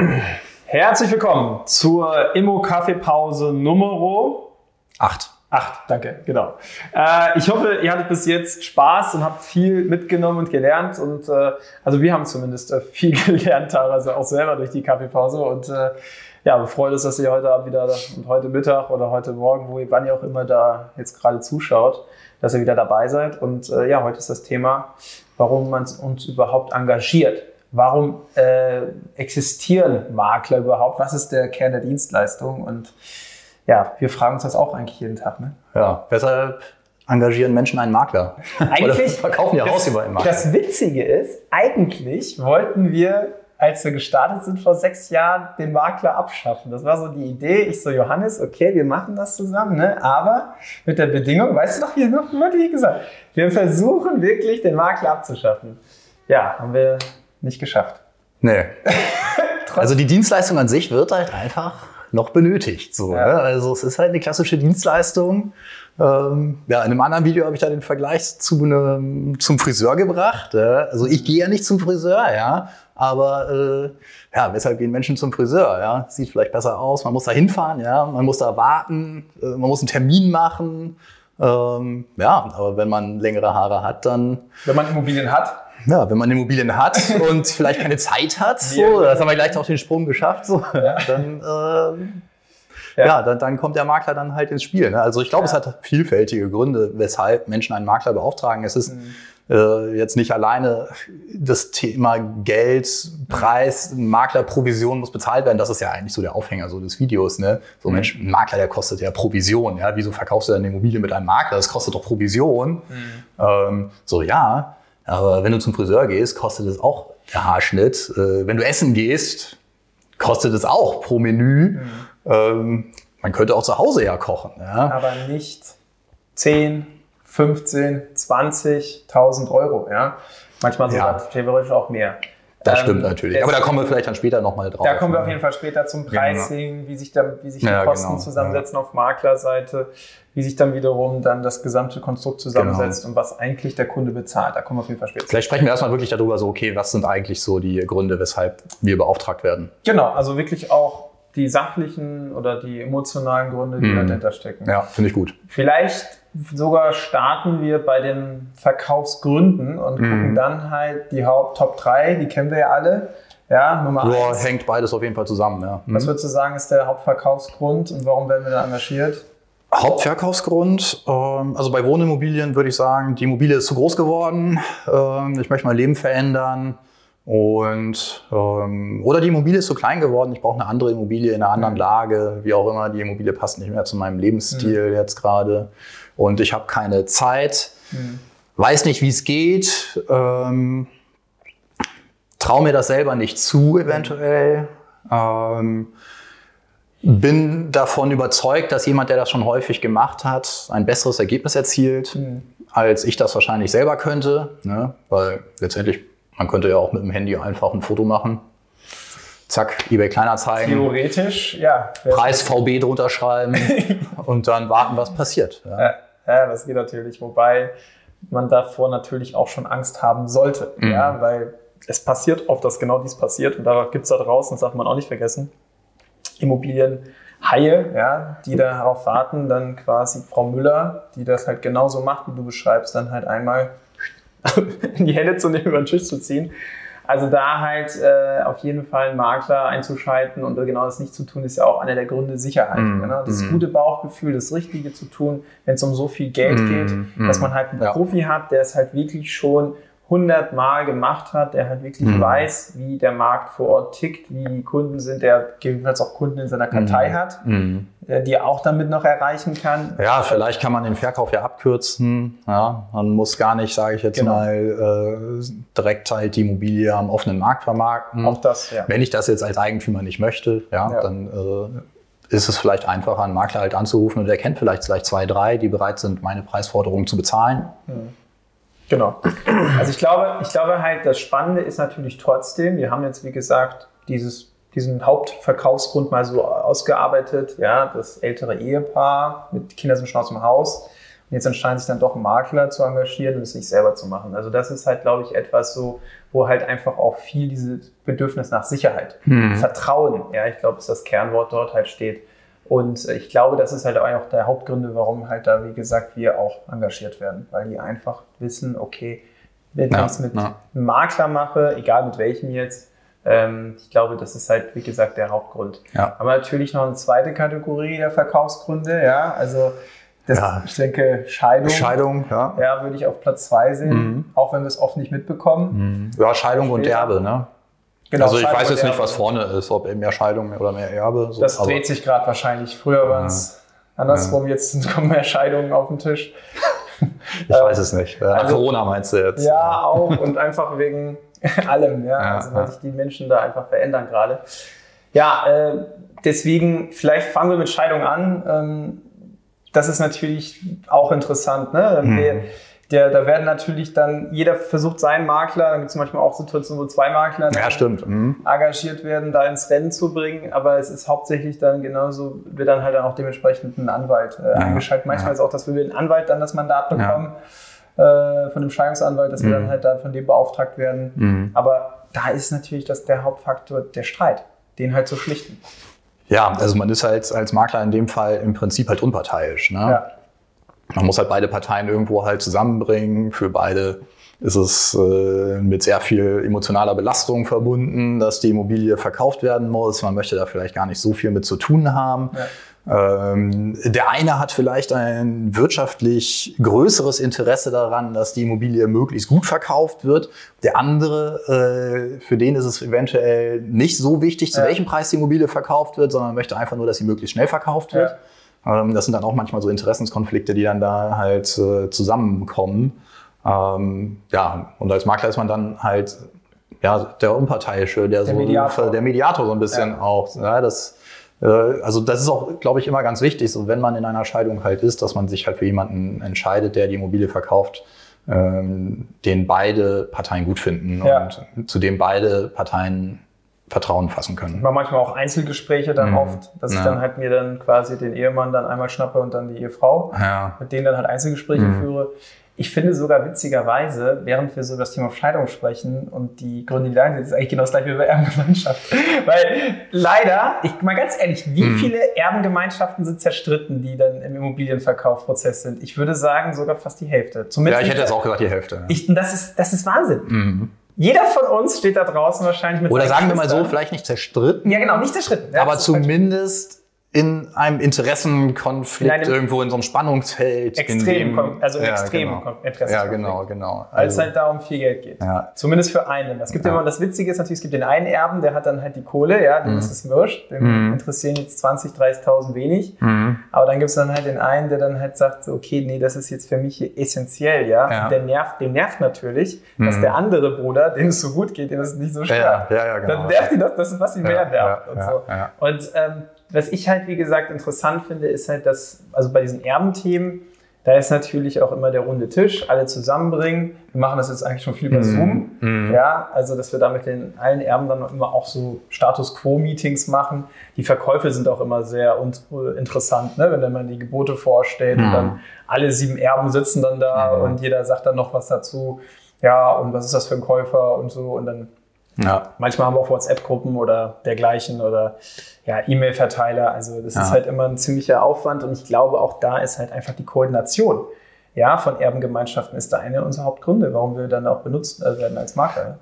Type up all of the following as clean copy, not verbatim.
Herzlich willkommen zur Immo-Kaffeepause Nummer 8. 8, danke, genau. Ich hoffe, ihr hattet bis jetzt Spaß und habt viel mitgenommen und gelernt. Und also wir haben zumindest viel gelernt, teilweise auch selber durch die Kaffeepause. Und ja, wir freuen uns, dass ihr heute Abend wieder und heute Mittag oder heute Morgen, wann ihr auch immer da jetzt gerade zuschaut, dass ihr wieder dabei seid. Und ja, heute ist das Thema, warum man uns überhaupt engagiert. Warum existieren Makler überhaupt? Was ist der Kern der Dienstleistung? Und ja, wir fragen uns das auch eigentlich jeden Tag. Ne? Ja, weshalb engagieren Menschen einen Makler? Eigentlich oder verkaufen ja Haus über einen Makler. Das Witzige ist, eigentlich wollten wir, als wir gestartet sind vor 6 Jahren, den Makler abschaffen. Das war so die Idee. Ich so, Johannes, okay, wir machen das zusammen, ne? Aber mit der Bedingung, weißt du noch, hier noch wirklich gesagt, wir versuchen wirklich, den Makler abzuschaffen. Ja, haben wir nicht geschafft. Nee. Also die Dienstleistung an sich wird halt einfach noch benötigt. So, ja. Ne? Also es ist halt eine klassische Dienstleistung. Ja, in einem anderen Video habe ich da den Vergleich zum Friseur gebracht. Also ich gehe ja nicht zum Friseur, ja, aber ja, weshalb gehen Menschen zum Friseur? Ja, sieht vielleicht besser aus. Man muss da hinfahren, ja, man muss da warten, man muss einen Termin machen. Ja, aber wenn man längere Haare hat, dann wenn man Immobilien hat. Ja, wenn man Immobilien hat und vielleicht keine Zeit hat, so, das haben wir gleich auch den Sprung geschafft, so, ja. Dann kommt der Makler dann halt ins Spiel. Ne? Also ich glaube, es hat vielfältige Gründe, weshalb Menschen einen Makler beauftragen. Es ist jetzt nicht alleine das Thema Geld, Preis, Maklerprovision muss bezahlt werden. Das ist ja eigentlich so der Aufhänger so des Videos. Ne? So Mensch, ein Makler, der kostet ja Provision. Ja? Wieso verkaufst du deine Immobilie mit einem Makler? Das kostet doch Provision. So, ja. Aber wenn du zum Friseur gehst, kostet es auch der Haarschnitt. Wenn du essen gehst, kostet es auch pro Menü. Man könnte auch zu Hause ja kochen. Ja? Aber nicht 10, 15, 20.000 Euro. Ja? Manchmal sogar theoretisch auch mehr. Das stimmt natürlich. Aber da kommen wir vielleicht dann später nochmal drauf. Da kommen wir auf jeden Fall später zum Pricing, wie sich die Kosten zusammensetzen auf Maklerseite, wie sich dann wiederum dann das gesamte Konstrukt zusammensetzt und was eigentlich der Kunde bezahlt. Da kommen wir auf jeden Fall später. Vielleicht sprechen wir erstmal wirklich darüber, so okay, was sind eigentlich so die Gründe, weshalb wir beauftragt werden? Genau, also wirklich auch die sachlichen oder die emotionalen Gründe, die dahinter stecken. Ja, finde ich gut. Vielleicht sogar starten wir bei den Verkaufsgründen und gucken dann halt die Top 3, die kennen wir ja alle. Ja, Nummer 1. Hängt beides auf jeden Fall zusammen. Ja. Was würdest du sagen, ist der Hauptverkaufsgrund und warum werden wir da engagiert? Hauptverkaufsgrund, also bei Wohnimmobilien würde ich sagen, die Immobilie ist zu groß geworden, ich möchte mein Leben verändern und oder die Immobilie ist zu klein geworden, ich brauche eine andere Immobilie in einer anderen Lage, wie auch immer, die Immobilie passt nicht mehr zu meinem Lebensstil jetzt gerade und ich habe keine Zeit, weiß nicht, wie es geht, traue mir das selber nicht zu eventuell. Bin davon überzeugt, dass jemand, der das schon häufig gemacht hat, ein besseres Ergebnis erzielt, als ich das wahrscheinlich selber könnte. Ne? Weil letztendlich, man könnte ja auch mit dem Handy einfach ein Foto machen. Zack, eBay Kleinanzeigen. Theoretisch, ja. Preis VB drunter schreiben und dann warten, was passiert. Ja, das geht natürlich. Wobei man davor natürlich auch schon Angst haben sollte. Ja, weil es passiert oft, dass genau dies passiert. Und da gibt es da draußen, das darf man auch nicht vergessen, Immobilienhaie, ja, die darauf warten, dann quasi Frau Müller, die das halt genauso macht, wie du beschreibst, dann halt einmal in die Hände zu nehmen, über den Tisch zu ziehen. Also da halt auf jeden Fall einen Makler einzuschalten und genau das nicht zu tun, ist ja auch einer der Gründe Sicherheit. Genau? Das gute Bauchgefühl, das Richtige zu tun, wenn es um so viel Geld geht, dass man halt einen Profi hat, der es halt wirklich schon 100 Mal gemacht hat, der halt wirklich weiß, wie der Markt vor Ort tickt, wie die Kunden sind, der gegebenenfalls auch Kunden in seiner Kartei hat, die er auch damit noch erreichen kann. Ja, vielleicht kann man den Verkauf ja abkürzen. Ja, man muss gar nicht, sage ich jetzt mal, direkt halt die Immobilie am offenen Markt vermarkten. Auch das, ja. Wenn ich das jetzt als Eigentümer nicht möchte, dann ist es vielleicht einfacher, einen Makler halt anzurufen und der kennt vielleicht gleich 2, 3, die bereit sind, meine Preisforderung zu bezahlen. Genau. Also ich glaube halt, das Spannende ist natürlich trotzdem, wir haben jetzt, wie gesagt, diesen Hauptverkaufsgrund mal so ausgearbeitet, ja, das ältere Ehepaar mit Kindern sind schon aus dem Haus jetzt entscheiden sich dann doch einen Makler zu engagieren und es nicht selber zu machen. Also das ist halt, glaube ich, etwas so, wo halt einfach auch viel dieses Bedürfnis nach Sicherheit, Vertrauen, ja, ich glaube, dass das Kernwort dort halt steht. Und ich glaube, das ist halt auch der Hauptgründe, warum halt da, wie gesagt, wir auch engagiert werden, weil die einfach wissen, okay, wenn ich es mit einem Makler mache, egal mit welchem jetzt, ich glaube, das ist halt, wie gesagt, der Hauptgrund. Ja. Aber natürlich noch eine zweite Kategorie der Verkaufsgründe, ja, also ich denke, Scheidung, ja, würde ich auf Platz 2 sehen, auch wenn wir es oft nicht mitbekommen. Ja, Scheidung und Erbe, ne? Genau, also ich weiß jetzt nicht, was vorne ist, ob mehr Scheidung oder mehr Erbe. So. Das dreht sich gerade wahrscheinlich. Früher war es andersrum, jetzt kommen mehr Scheidungen auf den Tisch. Ich weiß es nicht. Also, Corona meinst du jetzt? Ja, auch und einfach wegen allem, also weil sich die Menschen da einfach verändern gerade. Ja, deswegen, vielleicht fangen wir mit Scheidung an. Das ist natürlich auch interessant, ne? Da werden natürlich dann, jeder versucht seinen Makler, dann gibt es manchmal auch Situationen, wo 2 Makler engagiert werden, da ins Rennen zu bringen, aber es ist hauptsächlich dann genauso, wird dann halt dann auch dementsprechend ein Anwalt eingeschaltet. Manchmal ist auch, dass wir einen Anwalt dann das Mandat bekommen, von dem Scheidungsanwalt, dass wir dann halt dann von dem beauftragt werden. Aber da ist natürlich der Hauptfaktor der Streit, den halt zu schlichten. Ja, also man ist halt als Makler in dem Fall im Prinzip halt unparteiisch, ne? Ja. Man muss halt beide Parteien irgendwo halt zusammenbringen. Für beide ist es mit sehr viel emotionaler Belastung verbunden, dass die Immobilie verkauft werden muss. Man möchte da vielleicht gar nicht so viel mit zu tun haben. Ja. Der eine hat vielleicht ein wirtschaftlich größeres Interesse daran, dass die Immobilie möglichst gut verkauft wird. Der andere, für den ist es eventuell nicht so wichtig, zu welchem Preis die Immobilie verkauft wird, sondern möchte einfach nur, dass sie möglichst schnell verkauft wird. Das sind dann auch manchmal so Interessenskonflikte, die dann da halt zusammenkommen. Und als Makler ist man dann halt der Unparteiische, der Mediator so ein bisschen auch. Ja, das ist auch, glaube ich, immer ganz wichtig, so wenn man in einer Scheidung halt ist, dass man sich halt für jemanden entscheidet, der die Immobilie verkauft, den beide Parteien gut finden und zu dem beide Parteien Vertrauen fassen können. Ich mache manchmal auch Einzelgespräche dann oft, dass ich dann halt mir dann quasi den Ehemann dann einmal schnappe und dann die Ehefrau, mit denen dann halt Einzelgespräche führe. Ich finde sogar witzigerweise, während wir so über das Thema Scheidung sprechen und die Gründe, die da sind, ist eigentlich genau das gleiche wie bei Erbengemeinschaft. Weil leider, mal ganz ehrlich, wie viele Erbengemeinschaften sind zerstritten, die dann im Immobilienverkaufsprozess sind? Ich würde sagen, sogar fast die Hälfte. Zumindest ich hätte jetzt auch gesagt, die Hälfte. Das ist Wahnsinn. Jeder von uns steht da draußen wahrscheinlich mit. Oder sagen wir mal so, vielleicht nicht zerstritten. Ja, genau, nicht zerstritten. Aber zumindest in einem Interessenkonflikt, irgendwo in so einem Spannungsfeld. Extrem Interessenkonflikt. Ja, genau. Weil es halt da um viel Geld geht. Ja. Zumindest für einen. Es gibt immer, das Witzige ist natürlich, es gibt den einen Erben, der hat dann halt die Kohle, dem ist es wurscht, dem interessieren jetzt 20.000, 30.000 wenig. Aber dann gibt es dann halt den einen, der dann halt sagt, so, okay, nee, das ist jetzt für mich hier essentiell, dem nervt natürlich, dass der andere Bruder, dem es so gut geht, dem ist es nicht so schwer. Genau. Dann nervt ihn das ist, was ihn mehr nervt. Und was ich halt, wie gesagt, interessant finde, ist halt, dass, also bei diesen Erbenthemen, da ist natürlich auch immer der runde Tisch, alle zusammenbringen. Wir machen das jetzt eigentlich schon viel über Zoom. Also, dass wir da mit allen Erben dann immer auch so Status-Quo-Meetings machen. Die Verkäufe sind auch immer sehr interessant, ne? Wenn man die Gebote vorstellt und dann alle 7 Erben sitzen dann da und jeder sagt dann noch was dazu. Ja, und was ist das für ein Käufer und so. Und dann manchmal haben wir auch WhatsApp-Gruppen oder dergleichen oder E-Mail-Verteiler. Also das ist halt immer ein ziemlicher Aufwand und ich glaube, auch da ist halt einfach die Koordination von Erbengemeinschaften ist da einer unserer Hauptgründe, warum wir dann auch benutzt werden als Makler.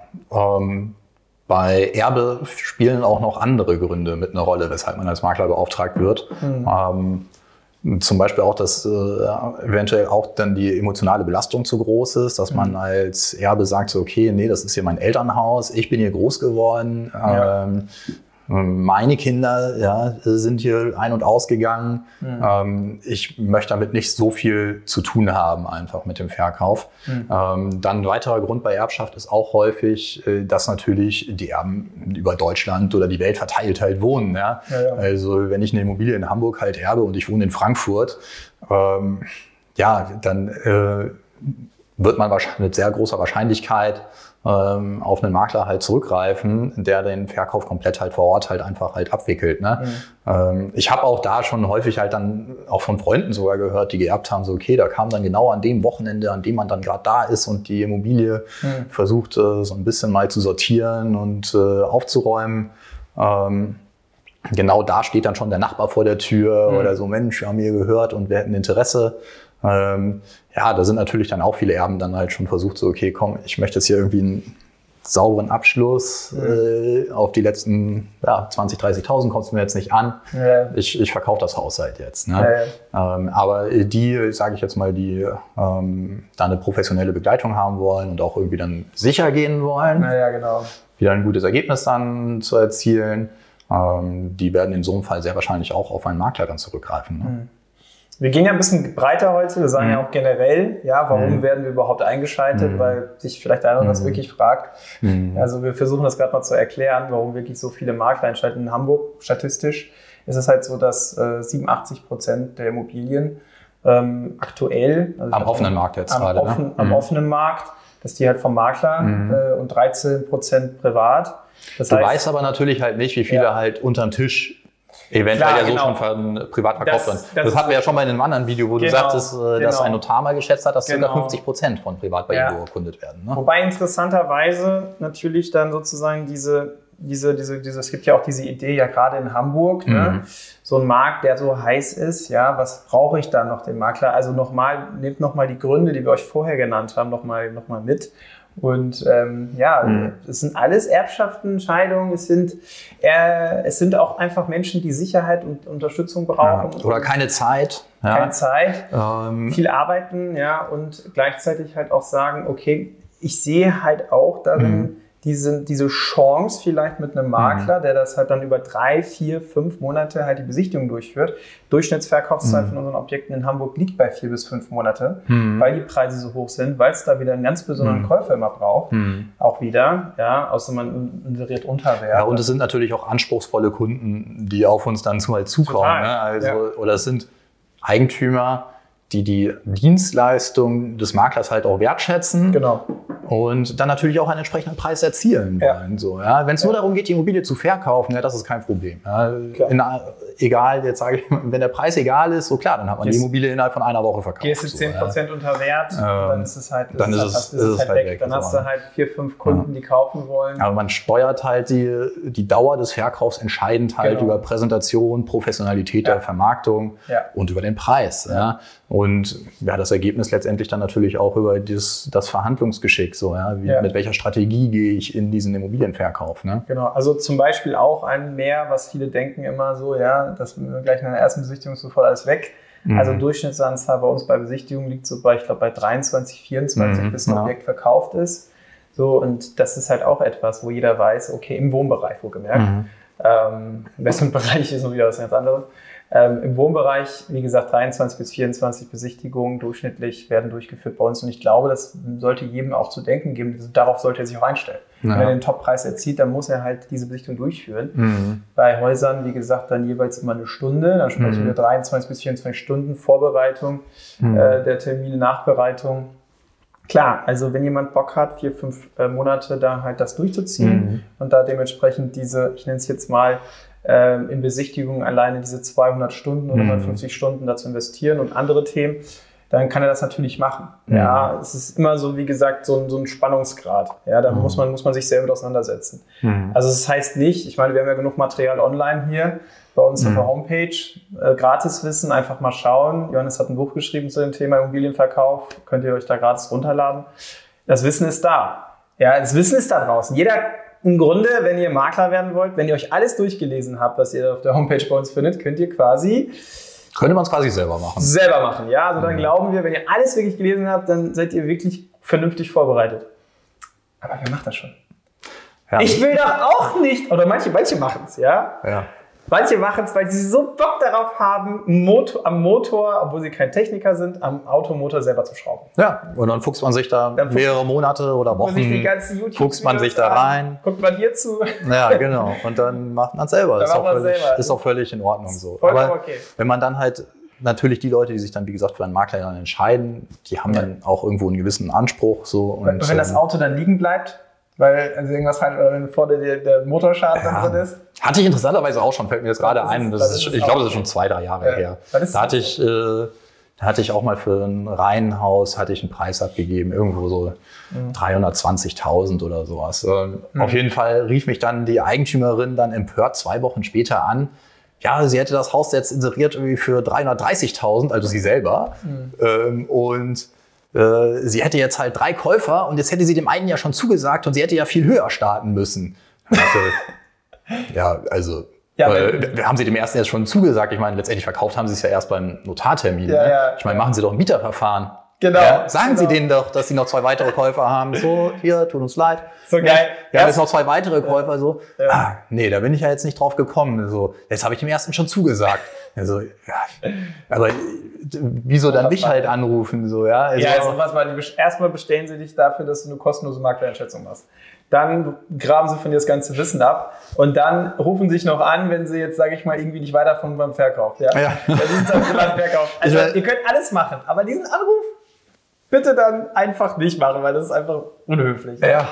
Bei Erbe spielen auch noch andere Gründe mit einer Rolle, weshalb man als Makler beauftragt wird. Zum Beispiel auch, dass eventuell auch dann die emotionale Belastung zu groß ist, dass man als Erbe sagt, so, okay, nee, das ist hier mein Elternhaus, ich bin hier groß geworden, meine Kinder sind hier ein- und ausgegangen. Ich möchte damit nicht so viel zu tun haben, einfach mit dem Verkauf. Dann ein weiterer Grund bei Erbschaft ist auch häufig, dass natürlich die Erben über Deutschland oder die Welt verteilt halt wohnen. Also wenn ich eine Immobilie in Hamburg halt erbe und ich wohne in Frankfurt, dann wird man mit sehr großer Wahrscheinlichkeit auf einen Makler halt zurückgreifen, der den Verkauf komplett halt vor Ort halt einfach halt abwickelt. Ne? Ich habe auch da schon häufig halt dann auch von Freunden sogar gehört, die geerbt haben, so okay, da kam dann genau an dem Wochenende, an dem man dann gerade da ist und die Immobilie versucht so ein bisschen mal zu sortieren und aufzuräumen. Genau da steht dann schon der Nachbar vor der Tür oder so, Mensch, wir haben hier gehört und wir hätten Interesse. Ja, da sind natürlich dann auch viele Erben dann halt schon versucht, so okay, komm, ich möchte jetzt hier irgendwie einen sauberen Abschluss auf die letzten 20.000, 30.000 kommt es mir jetzt nicht an. Ja. Ich verkaufe das Haus halt jetzt. Ne? Ja. Aber die, sage ich jetzt mal, die da eine professionelle Begleitung haben wollen und auch irgendwie dann sicher gehen wollen, genau. wieder ein gutes Ergebnis dann zu erzielen, die werden in so einem Fall sehr wahrscheinlich auch auf einen Makler dann zurückgreifen. Ne? Wir gehen ja ein bisschen breiter heute. Wir sagen ja auch generell, warum werden wir überhaupt eingeschaltet, weil sich vielleicht einer das wirklich fragt. Also wir versuchen das gerade mal zu erklären, warum wirklich so viele Makler einschalten. In Hamburg, statistisch, ist es halt so, dass 87% der Immobilien aktuell... Also am offenen Markt jetzt gerade. Am offenen Markt, dass die halt vom Makler und 13% privat. Das heißt, weißt aber natürlich halt nicht, wie viele halt unterm Tisch eventuell so schon von privat verkauft werden. Das hatten wir ja schon mal in einem anderen Video, wo du sagtest, dass ein Notar mal geschätzt hat, dass ca. 50% von privat bei ihm beurkundet werden. Ne? Wobei interessanterweise natürlich dann sozusagen es gibt ja auch diese Idee, ja gerade in Hamburg, ne? So ein Markt, der so heiß ist, was brauche ich da noch den Makler? Also nehmt nochmal die Gründe, die wir euch vorher genannt haben, noch mal mit. Und es sind alles Erbschaften, Scheidungen, es sind auch einfach Menschen, die Sicherheit und Unterstützung brauchen. Ja, oder keine Zeit. Keine Zeit, viel arbeiten, und gleichzeitig halt auch sagen, okay, ich sehe halt auch darin diese Chance vielleicht mit einem Makler, der das halt dann über 3, 4, 5 Monate halt die Besichtigung durchführt. Durchschnittsverkaufszeit von unseren Objekten in Hamburg liegt bei 4 bis 5 Monate, weil die Preise so hoch sind, weil es da wieder einen ganz besonderen Käufer immer braucht. Auch wieder, außer man inseriert Unterwert. Ja, und es sind natürlich auch anspruchsvolle Kunden, die auf uns dann zukommen. Ne? Also, oder es sind Eigentümer, die Dienstleistung des Maklers halt auch wertschätzen. Genau. Und dann natürlich auch einen entsprechenden Preis erzielen wollen. So, Wenn es nur darum geht, die Immobilie zu verkaufen, das ist kein Problem. Egal, jetzt sage ich, wenn der Preis egal ist, so klar, dann hat man die Immobilie innerhalb von einer Woche verkauft. Gehst du 10% unter Wert, dann ist es halt, weg. Dann hast du halt 4, 5 Kunden, die kaufen wollen. Aber man steuert halt die Dauer des Verkaufs entscheidend halt über Präsentation, Professionalität der Vermarktung und über den Preis. Und das Ergebnis letztendlich dann natürlich auch über das Verhandlungsgeschick. Mit welcher Strategie gehe ich in diesen Immobilienverkauf? Ne? Genau, also zum Beispiel auch ein Mehr, was viele denken immer so, dass gleich in der ersten Besichtigung sofort alles weg. Also Durchschnittsanzahl bei uns bei Besichtigung liegt so bei 23, 24, bis ein Objekt verkauft ist. So, und das ist halt auch etwas, wo jeder weiß, okay, im Wohnbereich wohlgemerkt. Im Investmentbereich ist noch wieder was ganz anderes. Im Wohnbereich, wie gesagt, 23 bis 24 Besichtigungen durchschnittlich werden durchgeführt bei uns. Und ich glaube, das sollte jedem auch zu denken geben. Darauf sollte er sich auch einstellen. Ja. Wenn er den Toppreis erzielt, dann muss er halt diese Besichtigung durchführen. Bei Häusern, wie gesagt, dann jeweils immer eine Stunde. Dann sprechen wir 23 bis 24 Stunden Vorbereitung der Termine, Nachbereitung. Klar, also wenn jemand Bock hat, 4, 5 Monate da halt das durchzuziehen und da dementsprechend diese, ich nenne es jetzt mal, in Besichtigungen alleine diese 200 Stunden oder 150 Stunden dazu investieren und andere Themen, dann kann er das natürlich machen. Ja, es ist immer so, wie gesagt, so ein Spannungsgrad. Ja, da muss man sich sehr mit auseinandersetzen. Also das heißt nicht, ich meine, wir haben ja genug Material online hier bei uns auf der Homepage, Gratiswissen, einfach mal schauen. Johannes hat ein Buch geschrieben zu dem Thema Immobilienverkauf, könnt ihr euch da gratis runterladen. Das Wissen ist da. Ja, das Wissen ist da draußen. Jeder im Grunde, wenn ihr Makler werden wollt, wenn ihr euch alles durchgelesen habt, was ihr auf der Homepage bei uns findet, könnte man es quasi selber machen. Selber machen, ja. Also dann glauben wir, wenn ihr alles wirklich gelesen habt, dann seid ihr wirklich vernünftig vorbereitet. Aber wer macht das schon? Ja. Ich will doch auch nicht, oder manche machen es, ja. Manche machen es, weil sie so Bock darauf haben, am Motor, obwohl sie kein Techniker sind, am Automotor selber zu schrauben. Ja, und dann fuchst man sich da mehrere Monate oder Wochen, fuchst man sich da rein. Guckt man hierzu. Ja, genau. Und dann macht man es selber. Ist auch völlig in Ordnung so. Aber wenn man dann halt natürlich die Leute, die sich dann, wie gesagt, für einen Makler dann entscheiden, die haben dann auch irgendwo einen gewissen Anspruch. So, und wenn das Auto dann liegen bleibt, weil also irgendwas halt, wenn vor der Motorschaden dann drin ist. Hatte ich interessanterweise auch schon, fällt mir jetzt gerade ein. Ich glaube, das ist schon 2-3 Jahre her. Da hatte ich auch mal für ein Reihenhaus einen Preis abgegeben, irgendwo so 320.000 oder sowas. Auf jeden Fall rief mich dann die Eigentümerin dann empört 2 Wochen später an. Ja, sie hätte das Haus jetzt inseriert irgendwie für 330.000, also sie selber. Und sie hätte jetzt halt 3 Käufer und jetzt hätte sie dem einen ja schon zugesagt und sie hätte ja viel höher starten müssen. Also haben sie dem ersten jetzt schon zugesagt. Ich meine, letztendlich verkauft haben sie es ja erst beim Notartermin. Ja, ne? ja, ich meine, machen sie doch ein Mieterverfahren. Genau. Ja, sagen Sie denen doch, dass sie noch 2 weitere Käufer haben. So, hier, tut uns leid. So geil. Wir haben jetzt noch 2 weitere Käufer. So, nee, da bin ich ja jetzt nicht drauf gekommen. So, jetzt habe ich dem ersten schon zugesagt. Also, aber wieso dann mich halt anrufen? So, ja, also was mal, erstmal bestellen sie dich dafür, dass du eine kostenlose Maklereinschätzung machst. Dann graben sie von dir das ganze Wissen ab und dann rufen sie sich noch an, wenn sie jetzt, sage ich mal, irgendwie nicht weiterkommen beim Verkauf. Ja. Das ist dann beim Verkauf. Also ihr könnt alles machen, aber diesen Anruf bitte dann einfach nicht machen, weil das ist einfach unhöflich. Ja.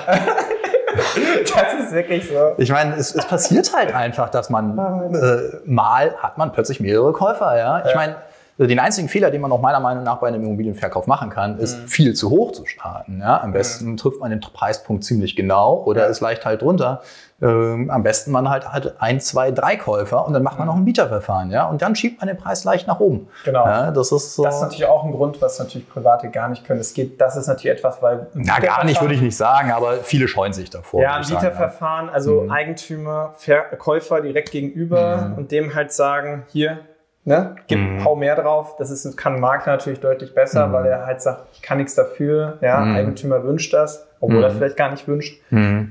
Das ist wirklich so. Ich meine, es passiert halt einfach, dass man mal hat man plötzlich mehrere Käufer. Ja? Ich meine, den einzigen Fehler, den man auch meiner Meinung nach bei einem Immobilienverkauf machen kann, ist viel zu hoch zu starten. Ja? Am besten trifft man den Preispunkt ziemlich genau oder ist leicht halt drunter. Am besten man halt 1, 2, 3 Käufer und dann macht man noch ein Mieterverfahren. Ja? Und dann schiebt man den Preis leicht nach oben. Genau. Ja, das ist natürlich auch ein Grund, was natürlich Private gar nicht können. Das ist natürlich etwas, weil... gar nicht, würde ich nicht sagen, aber viele scheuen sich davor. Ja, ein Mieterverfahren, also Eigentümer, Verkäufer direkt gegenüber und dem halt sagen, hier, ne, hau mehr drauf. Das kann ein Makler natürlich deutlich besser, weil er halt sagt, ich kann nichts dafür. Ja, Eigentümer wünscht das, obwohl er vielleicht gar nicht wünscht.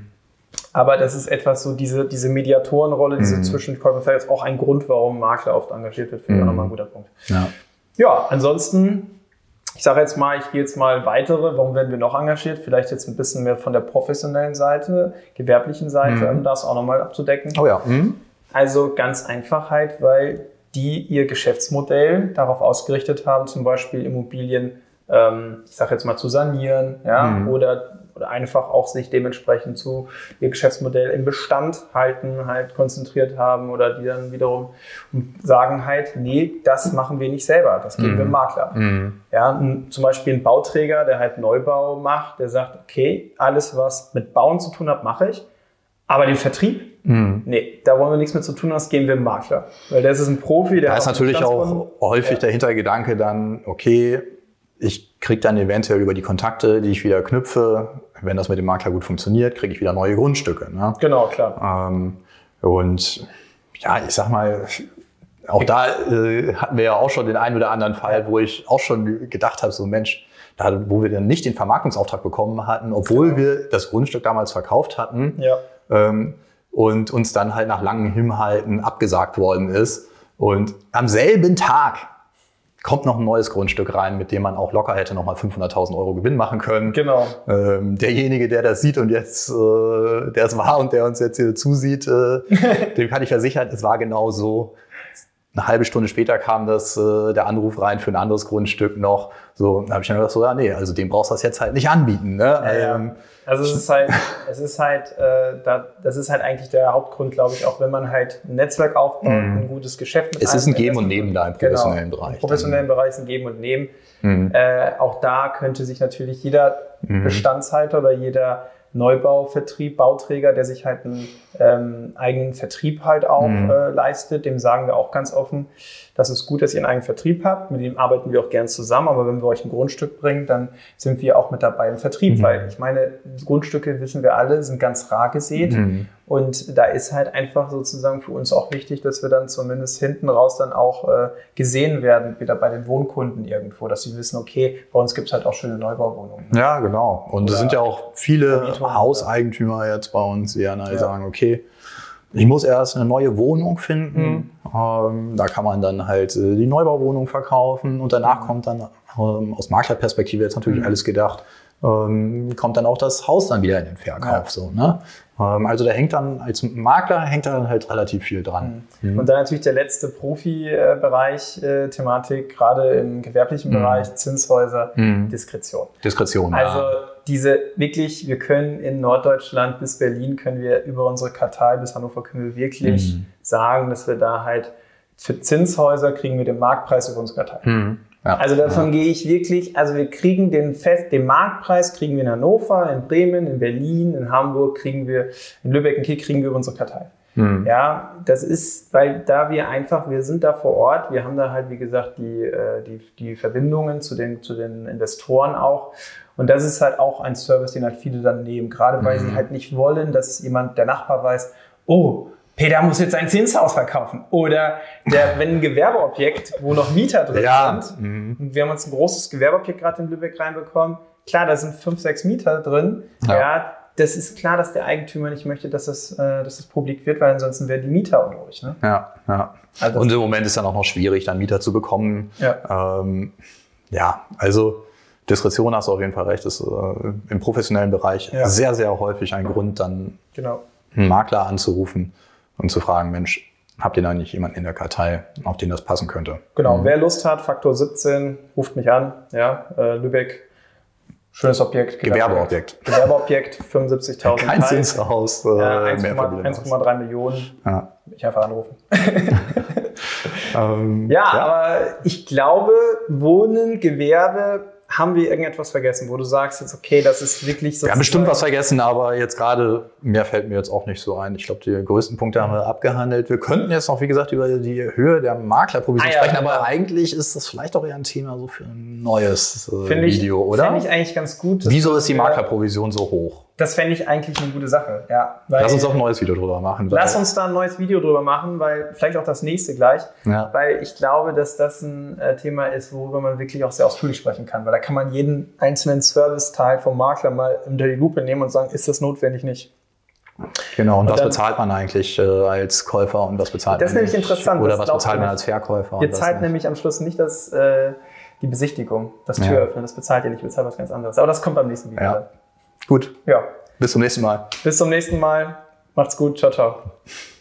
Aber das ist etwas so, diese Mediatorenrolle, diese Zwischenkäufer, ist auch ein Grund, warum ein Makler oft engagiert wird. Finde ich auch nochmal ein guter Punkt. Ja, ansonsten, ich sage jetzt mal, ich gehe jetzt mal weitere. Warum werden wir noch engagiert? Vielleicht jetzt ein bisschen mehr von der professionellen Seite, gewerblichen Seite, um das auch nochmal abzudecken. Oh ja. Also ganz einfach halt, weil die ihr Geschäftsmodell darauf ausgerichtet haben, zum Beispiel Immobilien, ich sage jetzt mal zu sanieren, ja, oder einfach auch sich dementsprechend zu ihr Geschäftsmodell im Bestand halt konzentriert haben oder die dann wiederum sagen halt, nee, das machen wir nicht selber, das geben wir Makler. Ja, zum Beispiel ein Bauträger, der halt Neubau macht, der sagt, okay, alles was mit Bauen zu tun hat, mache ich, aber den Vertrieb, nee, da wollen wir nichts mit zu tun haben, das geben wir dem Makler. Weil das ist ein Profi, der... Da ist natürlich auch häufig der Hintergedanke dann, okay, ich kriege dann eventuell über die Kontakte, die ich wieder knüpfe, wenn das mit dem Makler gut funktioniert, kriege ich wieder neue Grundstücke. Ne? Genau, klar. Und ja, ich sag mal, auch da hatten wir ja auch schon den einen oder anderen Fall, wo ich auch schon gedacht habe, so Mensch, wo wir dann nicht den Vermarktungsauftrag bekommen hatten, obwohl wir das Grundstück damals verkauft hatten und uns dann halt nach langem Hinhalten abgesagt worden ist. Und am selben Tag kommt noch ein neues Grundstück rein, mit dem man auch locker hätte nochmal 500.000 Euro Gewinn machen können. Genau. Derjenige, der das sieht und jetzt, der es war und der uns jetzt hier zusieht, dem kann ich versichern, es war genau so. Eine halbe Stunde später kam der Anruf rein für ein anderes Grundstück noch. So, da habe ich dann gedacht, so, ja, nee, also dem brauchst du das jetzt halt nicht anbieten. Ne? Also das ist halt eigentlich der Hauptgrund, glaube ich, auch wenn man halt ein Netzwerk aufbaut, ein gutes Geschäft mit Es ist ein Geben und Nehmen da im professionellen Bereich. Im professionellen Bereich ist ein Geben und Nehmen. Auch da könnte sich natürlich jeder Bestandshalter oder jeder Neubauvertrieb, Bauträger, der sich halt einen eigenen Vertrieb halt auch leistet, dem sagen wir auch ganz offen, das ist gut, dass ihr einen eigenen Vertrieb habt, mit dem arbeiten wir auch gern zusammen, aber wenn wir euch ein Grundstück bringen, dann sind wir auch mit dabei im Vertrieb, weil ich meine, Grundstücke, wissen wir alle, sind ganz rar gesät und da ist halt einfach sozusagen für uns auch wichtig, dass wir dann zumindest hinten raus dann auch gesehen werden, wieder bei den Wohnkunden irgendwo, dass sie wissen, okay, bei uns gibt es halt auch schöne Neubauwohnungen. Ja, genau. Und es sind ja auch viele Hauseigentümer jetzt bei uns, die dann halt sagen, okay, ich muss erst eine neue Wohnung finden. Da kann man dann halt die Neubauwohnung verkaufen und danach kommt dann aus Maklerperspektive jetzt natürlich alles gedacht, kommt dann auch das Haus dann wieder in den Verkauf. So, ne? Also da hängt dann, als Makler hängt da dann halt relativ viel dran. Und dann natürlich der letzte Profibereich, Thematik, gerade im gewerblichen Bereich, Zinshäuser, Diskretion. Diskretion, also diese wirklich, wir können in Norddeutschland bis Berlin, können wir über unsere Kartei bis Hannover, können wir wirklich sagen, dass wir da halt für Zinshäuser kriegen wir den Marktpreis über unsere Kartei. Ja. Also davon gehe ich wirklich, also wir kriegen den Marktpreis kriegen wir in Hannover, in Bremen, in Berlin, in Hamburg, kriegen wir, in Lübeck und Kiel kriegen wir über unsere Kartei. Ja, das ist, weil da wir sind da vor Ort, wir haben da halt, wie gesagt, die Verbindungen zu den Investoren auch. Und das ist halt auch ein Service, den halt viele dann nehmen, gerade weil sie halt nicht wollen, dass der Nachbar weiß, oh, Peter muss jetzt ein Zinshaus verkaufen. Oder wenn ein Gewerbeobjekt, wo noch Mieter drin sind, und wir haben uns ein großes Gewerbeobjekt gerade in Lübeck reinbekommen, klar, da sind 5, 6 Mieter drin, das ist klar, dass der Eigentümer nicht möchte, dass das publik wird, weil ansonsten wären die Mieter unruhig. Ne? Ja. Also und im Moment ist dann auch noch schwierig, dann Mieter zu bekommen. Also Diskretion, hast du auf jeden Fall recht, ist im professionellen Bereich sehr, sehr häufig ein Grund, dann einen Makler anzurufen und zu fragen, Mensch, habt ihr da nicht jemanden in der Kartei, auf den das passen könnte? Genau, wer Lust hat, Faktor 17, ruft mich an. Ja, Lübeck, schönes Objekt. Gewerbeobjekt, 75.000. Kein Zinshaus. 1,3 Millionen. Ja. Ich einfach anrufen. Aber ich glaube, Wohnen, Gewerbe, haben wir irgendetwas vergessen, wo du sagst jetzt, okay, das ist wirklich so. Wir haben bestimmt was vergessen, aber jetzt gerade, mehr fällt mir jetzt auch nicht so ein. Ich glaube, die größten Punkte haben wir abgehandelt. Wir könnten jetzt noch, wie gesagt, über die Höhe der Maklerprovision sprechen, aber eigentlich ist das vielleicht auch eher ein Thema so für ein neues Video, oder? Finde ich eigentlich ganz gut. Wieso ist die Maklerprovision so hoch? Das fände ich eigentlich eine gute Sache, ja. Lass uns auch ein neues Video drüber machen. Lass uns da ein neues Video drüber machen, weil vielleicht auch das nächste gleich, weil ich glaube, dass das ein Thema ist, worüber man wirklich auch sehr ausführlich sprechen kann, weil da kann man jeden einzelnen Serviceteil vom Makler mal unter die Lupe nehmen und sagen, ist das notwendig, nicht. Genau, und was bezahlt man eigentlich als Käufer und was bezahlt man nicht? Das ist nämlich interessant. Oder was bezahlt man als Verkäufer? Ihr zahlt nämlich am Schluss nicht die Besichtigung, das Türöffnen, das bezahlt ihr nicht, ihr bezahlt was ganz anderes. Aber das kommt beim nächsten Video. Ja. Gut. Ja. Bis zum nächsten Mal. Bis zum nächsten Mal. Macht's gut. Ciao, ciao.